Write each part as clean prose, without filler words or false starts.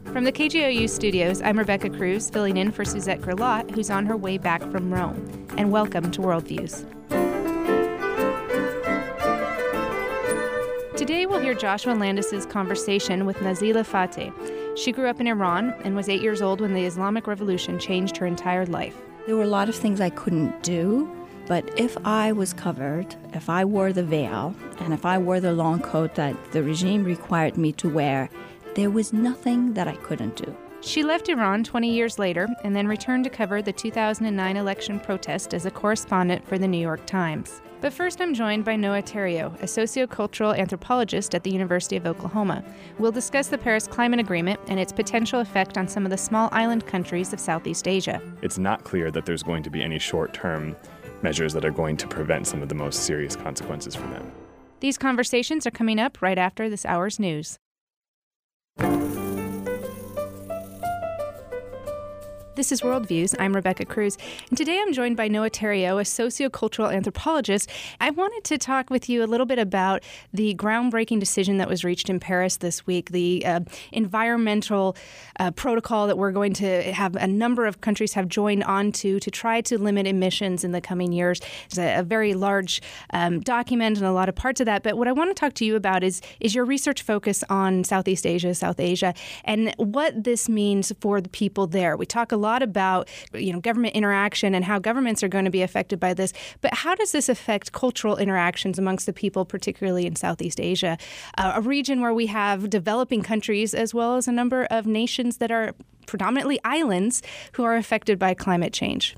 From the KGOU studios, I'm Rebecca Cruz, filling in for Suzette Grillat, who's on her way back from Rome. And welcome to Worldviews. Today we'll hear Joshua Landis' conversation with Nazila Fateh. She grew up in Iran and was 8 years old when the Islamic Revolution changed her entire life. There were a lot of things I couldn't do, but if I was covered, if I wore the veil, and if I wore the long coat that the regime required me to wear, there was nothing that I couldn't do. She left Iran 20 years later and then returned to cover the 2009 election protest as a correspondent for the New York Times. But first, I'm joined by Noah Theriault, a sociocultural anthropologist at the University of Oklahoma. We'll discuss the Paris Climate Agreement and its potential effect on some of the small island countries of Southeast Asia. It's not clear that there's going to be any short-term measures that are going to prevent some of the most serious consequences for them. These conversations are coming up right after this hour's news. This is Worldviews. I'm Rebecca Cruz, and today I'm joined by Noah Theriault, a sociocultural anthropologist. I wanted to talk with you a little bit about the groundbreaking decision that was reached in Paris this week, the environmental protocol that we're going to have a number of countries have joined on to try to limit emissions in the coming years. It's a very large document and a lot of parts of that, but what I want to talk to you about is your research focus on Southeast Asia, South Asia, and what this means for the people there. We talk a lot about government interaction and how governments are going to be affected by this, but how does this affect cultural interactions amongst the people, particularly in Southeast Asia, a region where we have developing countries as well as a number of nations that are predominantly islands who are affected by climate change?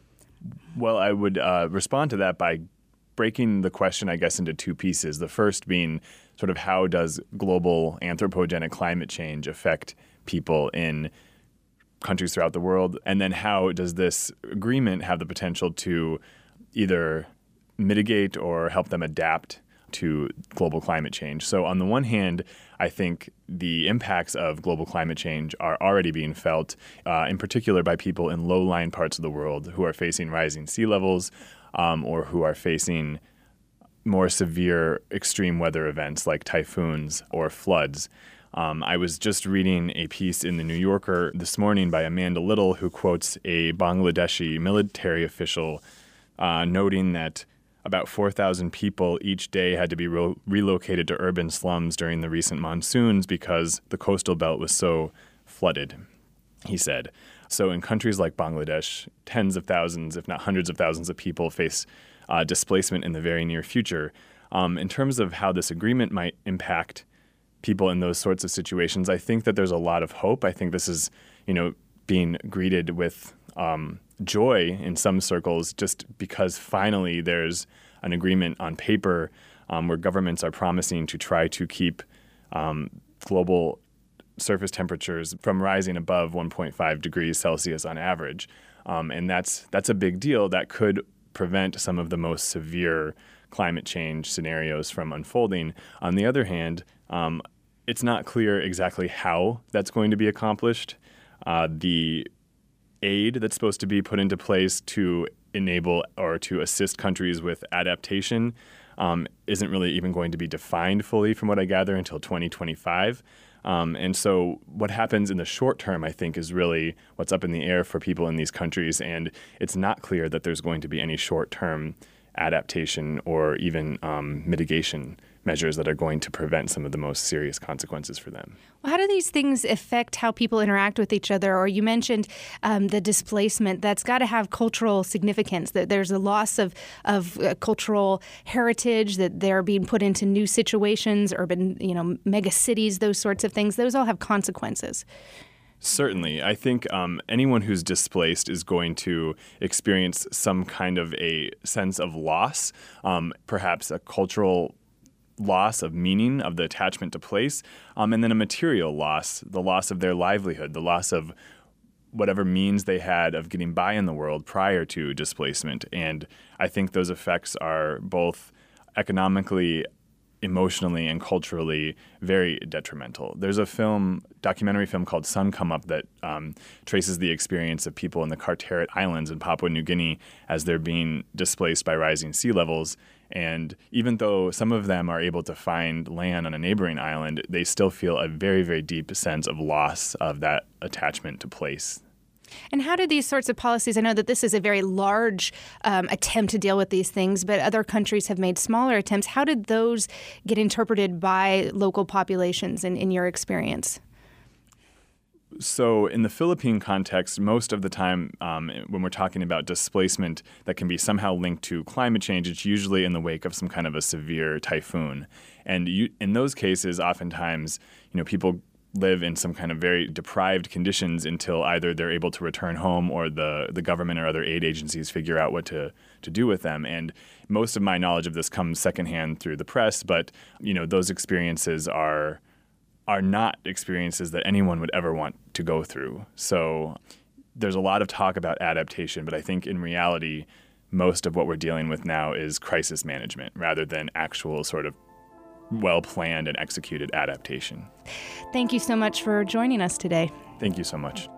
Well, I would respond to that by breaking the question, I guess, into two pieces. The first being sort of how does global anthropogenic climate change affect people in countries throughout the world, and then how does this agreement have the potential to either mitigate or help them adapt to global climate change. So on the one hand, I think the impacts of global climate change are already being felt, in particular by people in low-lying parts of the world who are facing rising sea levels or who are facing more severe extreme weather events like typhoons or floods. I was just reading a piece in The New Yorker this morning by Amanda Little, who quotes a Bangladeshi military official noting that about 4,000 people each day had to be relocated to urban slums during the recent monsoons because the coastal belt was so flooded, he said. So in countries like Bangladesh, tens of thousands, if not hundreds of thousands of people face displacement in the very near future. In terms of how this agreement might impact people in those sorts of situations, I think that there's a lot of hope. I think this is, being greeted with joy in some circles just because finally there's an agreement on paper where governments are promising to try to keep global surface temperatures from rising above 1.5 degrees Celsius on average. And that's a big deal that could prevent some of the most severe climate change scenarios from unfolding. On the other hand, it's not clear exactly how that's going to be accomplished. The aid that's supposed to be put into place to enable or to assist countries with adaptation isn't really even going to be defined fully, from what I gather, until 2025. And so what happens in the short term, I think, is really what's up in the air for people in these countries. And it's not clear that there's going to be any short-term adaptation or even mitigation measures that are going to prevent some of the most serious consequences for them. Well, how do these things affect how people interact with each other? Or you mentioned the displacement. That's got to have cultural significance, that there's a loss of cultural heritage, that they're being put into new situations, urban, mega cities, those sorts of things. Those all have consequences. Certainly. I think anyone who's displaced is going to experience some kind of a sense of loss, perhaps a cultural loss of meaning, of the attachment to place, and then a material loss, the loss of their livelihood, the loss of whatever means they had of getting by in the world prior to displacement. And I think those effects are both economically emotionally and culturally very detrimental. There's a documentary film called Sun Come Up that traces the experience of people in the Carteret Islands in Papua New Guinea as they're being displaced by rising sea levels. And even though some of them are able to find land on a neighboring island, they still feel a very, very deep sense of loss of that attachment to place. And how do these sorts of policies, I know that this is a very large attempt to deal with these things, but other countries have made smaller attempts. How did those get interpreted by local populations in your experience? So in the Philippine context, most of the time when we're talking about displacement that can be somehow linked to climate change, it's usually in the wake of some kind of a severe typhoon. And in those cases, oftentimes, people live in some kind of very deprived conditions until either they're able to return home or the government or other aid agencies figure out what to do with them. And most of my knowledge of this comes secondhand through the press, but those experiences are not experiences that anyone would ever want to go through. So there's a lot of talk about adaptation, but I think in reality, most of what we're dealing with now is crisis management rather than actual sort of well-planned and executed adaptation. Thank you so much for joining us today. Thank you so much.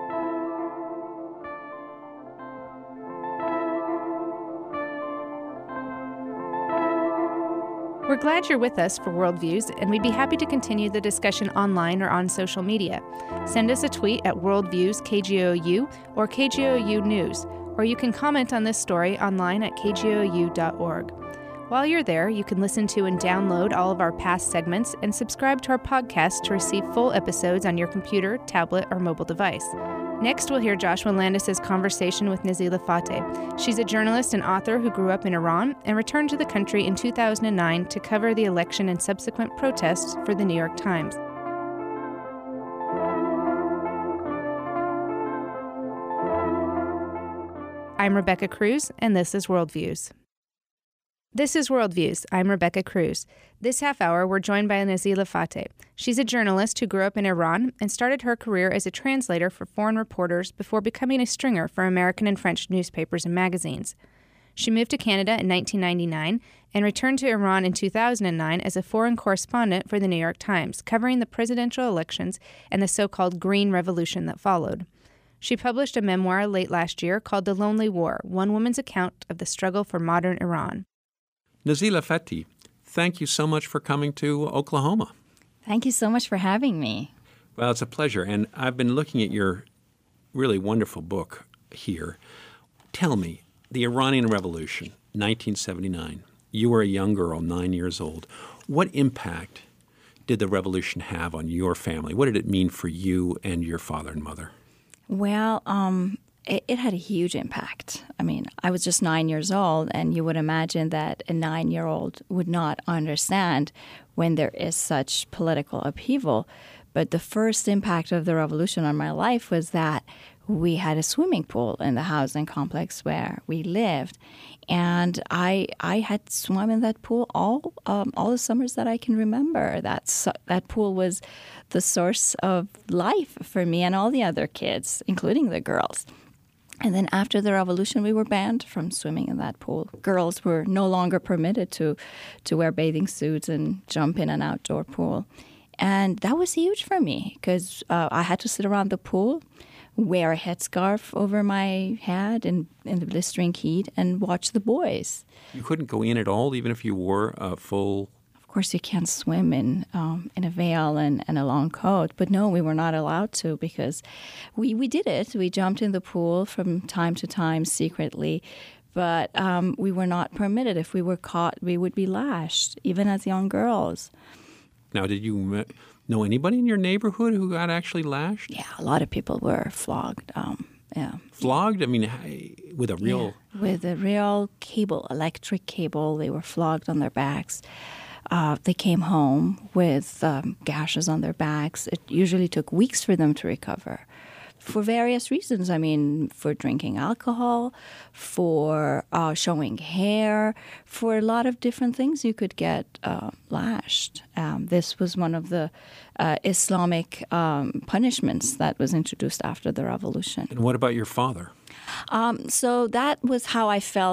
We're glad you're with us for Worldviews, and we'd be happy to continue the discussion online or on social media. Send us a tweet at Worldviews KGOU or KGOU News, or you can comment on this story online at kgou.org. While you're there, you can listen to and download all of our past segments and subscribe to our podcast to receive full episodes on your computer, tablet, or mobile device. Next, we'll hear Joshua Landis' conversation with Nazila Fateh. She's a journalist and author who grew up in Iran and returned to the country in 2009 to cover the election and subsequent protests for the New York Times. I'm Rebecca Cruz, and this is Worldviews. This is Worldviews. I'm Rebecca Cruz. This half hour, we're joined by Nazila Fateh. She's a journalist who grew up in Iran and started her career as a translator for foreign reporters before becoming a stringer for American and French newspapers and magazines. She moved to Canada in 1999 and returned to Iran in 2009 as a foreign correspondent for the New York Times, covering the presidential elections and the so-called Green Revolution that followed. She published a memoir late last year called The Lonely War, one woman's account of the struggle for modern Iran. Nazila Fateh, thank you so much for coming to Oklahoma. Thank you so much for having me. Well, it's a pleasure. And I've been looking at your really wonderful book here. Tell me, the Iranian Revolution, 1979. You were a young girl, 9 years old. What impact did the revolution have on your family? What did it mean for you and your father and mother? Well, it had a huge impact. I mean, I was just 9 years old, and you would imagine that a 9-year-old would not understand when there is such political upheaval. But the first impact of the revolution on my life was that we had a swimming pool in the housing complex where we lived. And I had swum in that pool all the summers that I can remember. That pool was the source of life for me and all the other kids, including the girls. And then after the revolution, we were banned from swimming in that pool. Girls were no longer permitted to wear bathing suits and jump in an outdoor pool. And that was huge for me because I had to sit around the pool, wear a headscarf over my head in the blistering heat, and watch the boys. You couldn't go in at all, even if you wore a full... Of course, you can't swim in a veil and a long coat. But no, we were not allowed to because we did it. We jumped in the pool from time to time secretly. But we were not permitted. If we were caught, we would be lashed, even as young girls. Now, did you know anybody in your neighborhood who got actually lashed? Yeah, a lot of people were flogged. Yeah. Flogged? I mean, with a real... Yeah, with a real cable, electric cable. They were flogged on their backs. They came home with gashes on their backs. It usually took weeks for them to recover for various reasons. I mean, for drinking alcohol, for showing hair, for a lot of different things you could get lashed. This was one of the Islamic punishments that was introduced after the revolution. And what about your father? So that was how I felt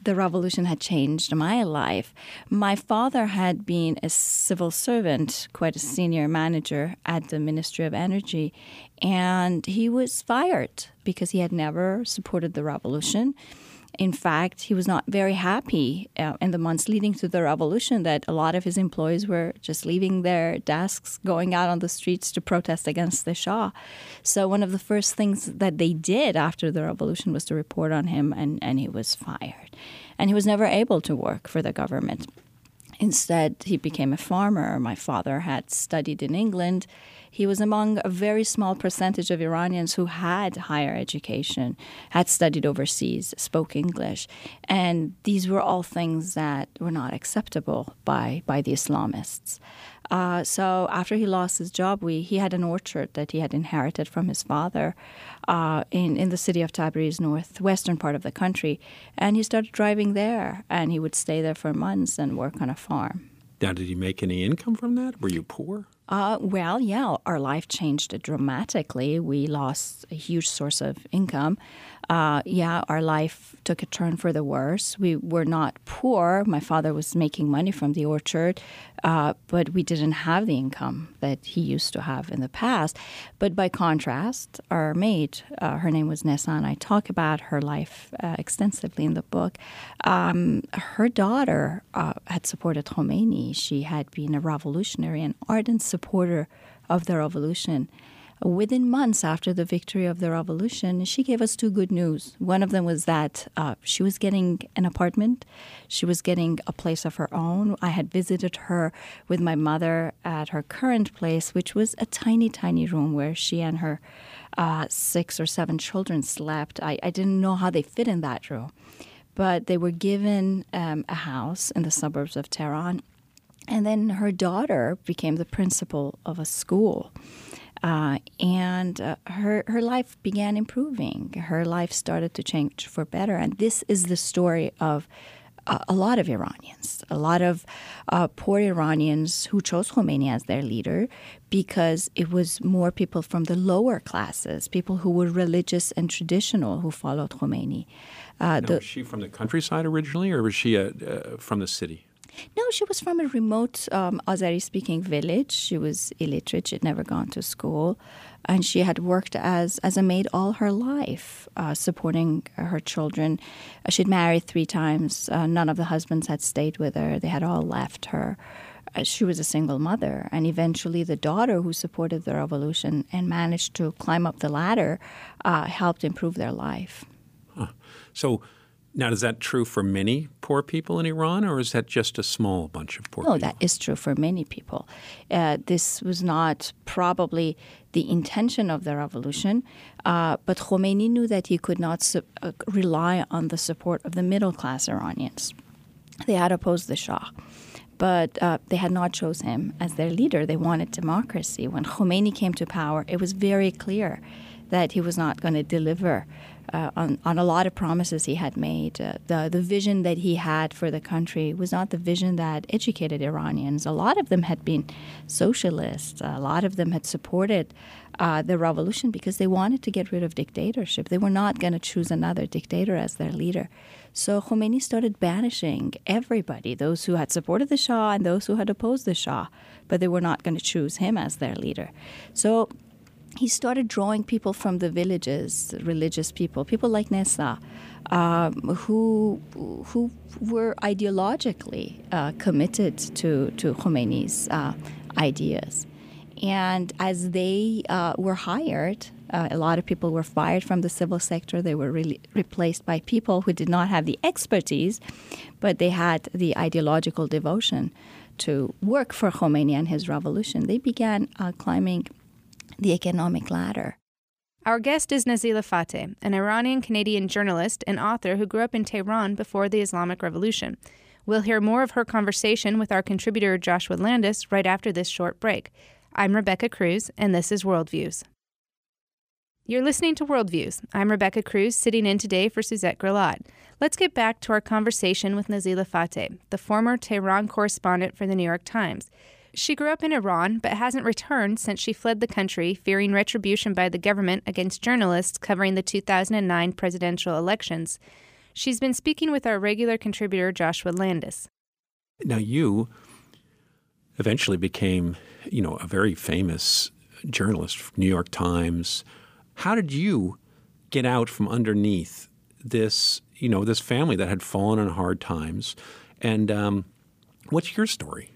the revolution had changed my life. My father had been a civil servant, quite a senior manager at the Ministry of Energy, and he was fired because he had never supported the revolution. In fact, he was not very happy in the months leading to the revolution that a lot of his employees were just leaving their desks, going out on the streets to protest against the Shah. So one of the first things that they did after the revolution was to report on him, and he was fired. And he was never able to work for the government. Instead, he became a farmer. My father had studied in England. He was among a very small percentage of Iranians who had higher education, had studied overseas, spoke English. And these were all things that were not acceptable by the Islamists. So after he lost his job, he had an orchard that he had inherited from his father in the city of Tabriz, northwestern part of the country. And he started driving there, and he would stay there for months and work on a farm. Now, did you make any income from that? Were you poor? Well, yeah, our life changed dramatically. We lost a huge source of income. Our life took a turn for the worse. We were not poor. My father was making money from the orchard, but we didn't have the income that he used to have in the past. But by contrast, our maid, her name was Nessa, and I talk about her life extensively in the book. Her daughter had supported Khomeini. She had been a revolutionary and ardent supporter of the revolution. Within months after the victory of the revolution, she gave us two good news. One of them was that she was getting an apartment. She was getting a place of her own. I had visited her with my mother at her current place, which was a tiny, tiny room where she and her 6 or 7 children slept. I didn't know how they fit in that room. But they were given a house in the suburbs of Tehran. And then her daughter became the principal of a school. And her life began improving. Her life started to change for better. And this is the story of a lot of Iranians, a lot of poor Iranians who chose Khomeini as their leader because it was more people from the lower classes, people who were religious and traditional who followed Khomeini. Was she from the countryside originally, or was she from the city? No, she was from a remote Azeri-speaking village. She was illiterate. She had never gone to school. And she had worked as a maid all her life, supporting her children. She'd married 3 times. None of the husbands had stayed with her. They had all left her. She was a single mother. And eventually the daughter who supported the revolution and managed to climb up the ladder helped improve their life. Huh. So now, is that true for many poor people in Iran, or is that just a small bunch of poor people? No, that is true for many people. This was not probably the intention of the revolution, but Khomeini knew that he could not rely on the support of the middle-class Iranians. They had opposed the Shah, but they had not chosen him as their leader. They wanted democracy. When Khomeini came to power, it was very clear that he was not going to deliver on a lot of promises he had made. The vision that he had for the country was not the vision that educated Iranians. A lot of them had been socialists. A lot of them had supported the revolution because they wanted to get rid of dictatorship. They were not going to choose another dictator as their leader. So Khomeini started banishing everybody, those who had supported the Shah and those who had opposed the Shah, but they were not going to choose him as their leader. So he started drawing people from the villages, religious people like Nessa, who were ideologically committed to Khomeini's ideas. And as they were hired, a lot of people were fired from the civil sector. They were really replaced by people who did not have the expertise, but they had the ideological devotion to work for Khomeini and his revolution. They began climbing the economic ladder. Our guest is Nazila Fateh, an Iranian-Canadian journalist and author who grew up in Tehran before the Islamic Revolution. We'll hear more of her conversation with our contributor Joshua Landis right after this short break. I'm Rebecca Cruz, and this is Worldviews. You're listening to Worldviews. I'm Rebecca Cruz, sitting in today for Suzette Grillat. Let's get back to our conversation with Nazila Fateh, the former Tehran correspondent for the New York Times. She grew up in Iran, but hasn't returned since she fled the country, fearing retribution by the government against journalists covering the 2009 presidential elections. She's been speaking with our regular contributor, Joshua Landis. Now, you eventually became, a very famous journalist, New York Times. How did you get out from underneath this, this family that had fallen on hard times? And what's your story?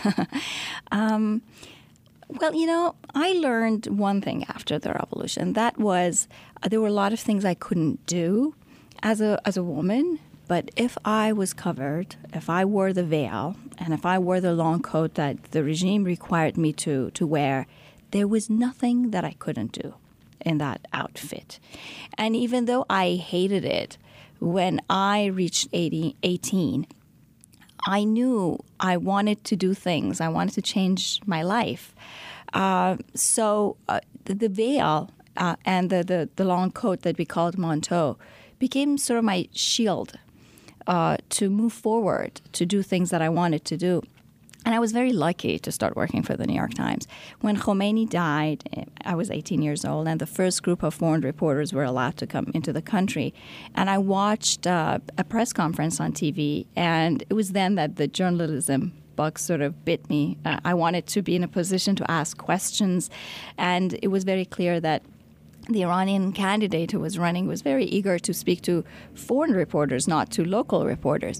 Well, I learned one thing after the revolution. That was there were a lot of things I couldn't do as a woman. But if I was covered, if I wore the veil, and if I wore the long coat that the regime required me to wear, there was nothing that I couldn't do in that outfit. And even though I hated it, when I reached 18, I knew I wanted to do things. I wanted to change my life. So the veil and the long coat that we called manteau became sort of my shield to move forward, to do things that I wanted to do. And I was very lucky to start working for the New York Times. When Khomeini died, I was 18 years old, and the first group of foreign reporters were allowed to come into the country. And I watched a press conference on TV, and it was then that the journalism bug sort of bit me. I wanted to be in a position to ask questions, and it was very clear that the Iranian candidate who was running was very eager to speak to foreign reporters, not to local reporters.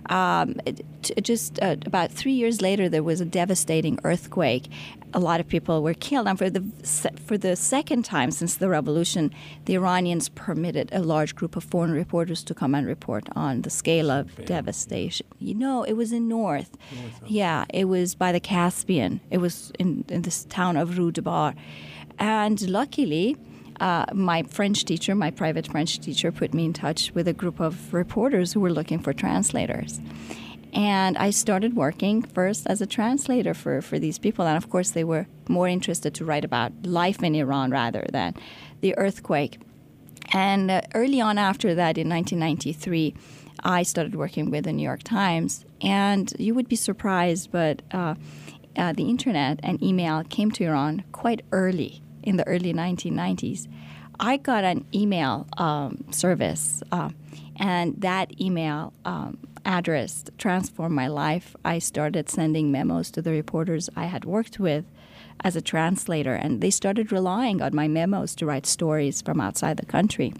About 3 years later, there was a devastating earthquake. A lot of people were killed. And for the second time since the revolution, the Iranians permitted a large group of foreign reporters to come and report on the scale of devastation. It was in North. Yeah, it was by the Caspian. It was in this town of Rudbar. And luckily, my private French teacher, put me in touch with a group of reporters who were looking for translators. And I started working first as a translator for these people. And of course, they were more interested to write about life in Iran rather than the earthquake. And early on after that, in 1993, I started working with the New York Times. And you would be surprised, but the internet and email came to Iran quite early. In the early 1990s, I got an email service, and that email address transformed my life. I started sending memos to the reporters I had worked with as a translator, and they started relying on my memos to write stories from outside the country.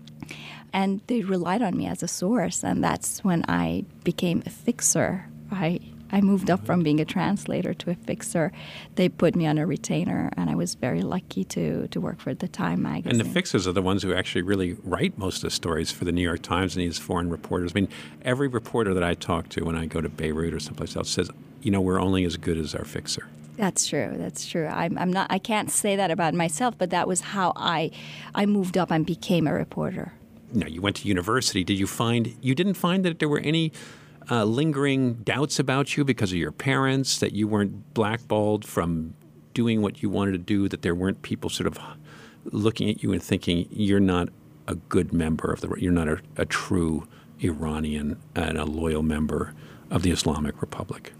And they relied on me as a source, and that's when I became a fixer. I moved up from being a translator to a fixer. They put me on a retainer, and I was very lucky to work for the Time magazine. And the fixers are the ones who actually really write most of the stories for the New York Times and these foreign reporters. I mean, every reporter that I talk to when I go to Beirut or someplace else says, we're only as good as our fixer. That's true. That's true. I can't say that about myself, but that was how I moved up and became a reporter. Now, you went to university. You didn't find that there were any lingering doubts about you because of your parents, that you weren't blackballed from doing what you wanted to do, that there weren't people sort of looking at you and thinking you're not a good member you're not a true Iranian and a loyal member of the Islamic Republic?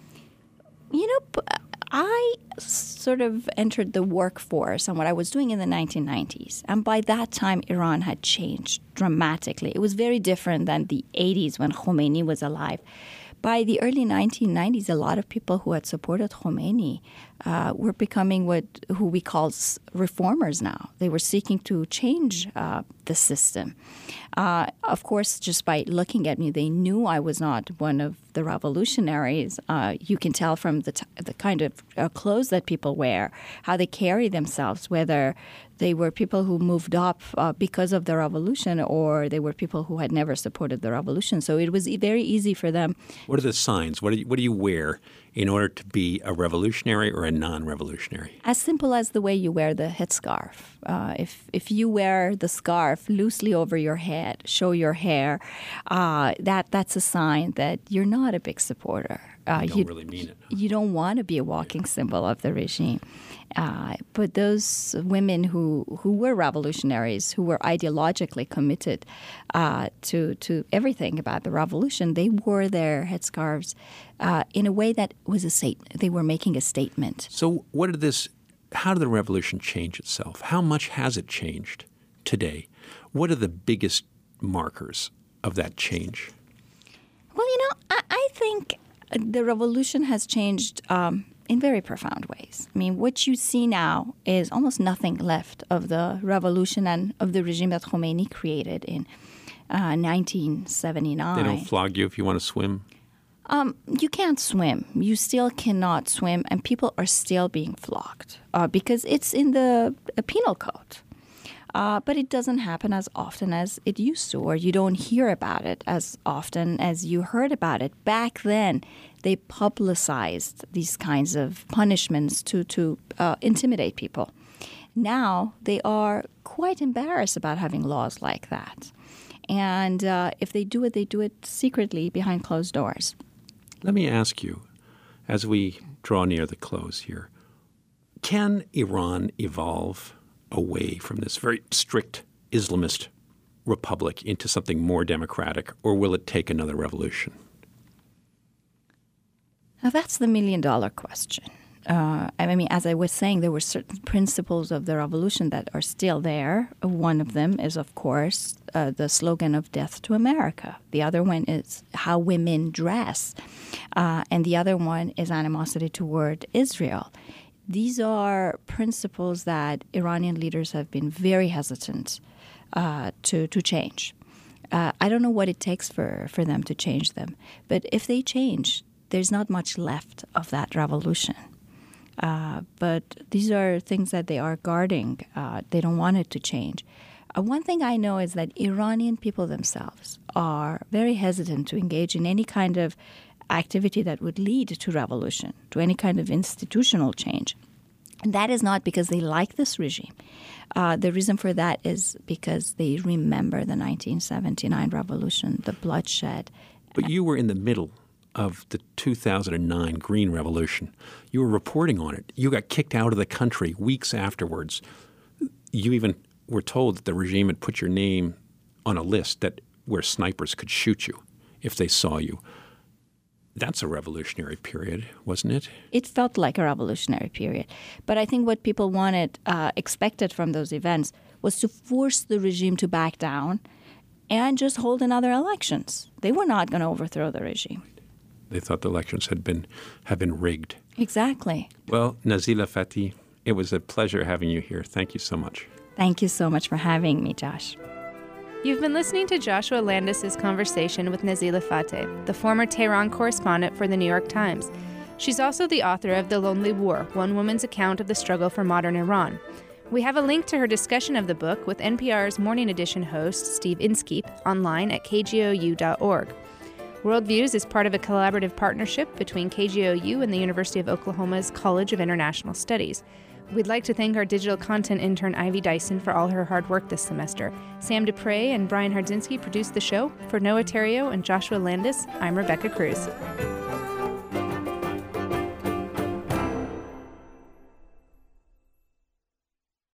I sort of entered the workforce on what I was doing in the 1990s. And by that time, Iran had changed dramatically. It was very different than the 80s when Khomeini was alive. By the early 1990s, a lot of people who had supported Khomeini were becoming who we call reformers now. They were seeking to change the system. Of course, just by looking at me, they knew I was not one of the revolutionaries. You can tell from the kind of clothes that people wear, how they carry themselves, whether they were people who moved up because of the revolution or they were people who had never supported the revolution. So it was very easy for them. What are the signs? What do you wear in order to be a revolutionary or a non-revolutionary? As simple as the way you wear the headscarf. If you wear the scarf loosely over your head, show your hair, that's a sign that you're not a big supporter. You don't really mean it. You don't want to be a walking symbol of the regime. But those women who were revolutionaries, who were ideologically committed to everything about the revolution, they wore their headscarves in a way that was they were making a statement. So how did the revolution change itself? How much has it changed today? What are the biggest markers of that change? Well, I think the revolution has changed in very profound ways. I mean, what you see now is almost nothing left of the revolution and of the regime that Khomeini created in 1979. They don't flog you if you want to swim? You can't swim. You still cannot swim, and people are still being flogged because it's in the penal code. But it doesn't happen as often as it used to, or you don't hear about it as often as you heard about it. Back then, they publicized these kinds of punishments to intimidate people. Now, they are quite embarrassed about having laws like that. And if they do it secretly behind closed doors. Let me ask you, as we draw near the close here, can Iran evolve away from this very strict Islamist republic into something more democratic, or will it take another revolution? Now, that's the million-dollar question. I mean, as I was saying, there were certain principles of the revolution that are still there. One of them is, of course, the slogan of Death to America. The other one is how women dress. And the other one is animosity toward Israel. These are principles that Iranian leaders have been very hesitant to change. I don't know what it takes for them to change them. But if they change, there's not much left of that revolution. But these are things that they are guarding. They don't want it to change. One thing I know is that Iranian people themselves are very hesitant to engage in any kind of activity that would lead to revolution, to any kind of institutional change. And that is not because they like this regime. The reason for that is because they remember the 1979 revolution, the bloodshed. But you were in the middle of the 2009 Green Revolution. You were reporting on it. You got kicked out of the country weeks afterwards. You even were told that the regime had put your name on a list where snipers could shoot you if they saw you. That's a revolutionary period, wasn't it? It felt like a revolutionary period. But I think what people expected from those events was to force the regime to back down and just hold another elections. They were not going to overthrow the regime. They thought the elections had been rigged. Exactly. Well, Nazila Fatih, it was a pleasure having you here. Thank you so much. Thank you so much for having me, Josh. You've been listening to Joshua Landis' conversation with Nazila Fateh, the former Tehran correspondent for the New York Times. She's also the author of The Lonely War, one woman's account of the struggle for modern Iran. We have a link to her discussion of the book with NPR's Morning Edition host, Steve Inskeep, online at kgou.org. Worldviews is part of a collaborative partnership between KGOU and the University of Oklahoma's College of International Studies. We'd like to thank our digital content intern, Ivy Dyson, for all her hard work this semester. Sam Dupre and Brian Hardzinski produced the show. For Noah Theriault and Joshua Landis, I'm Rebecca Cruz.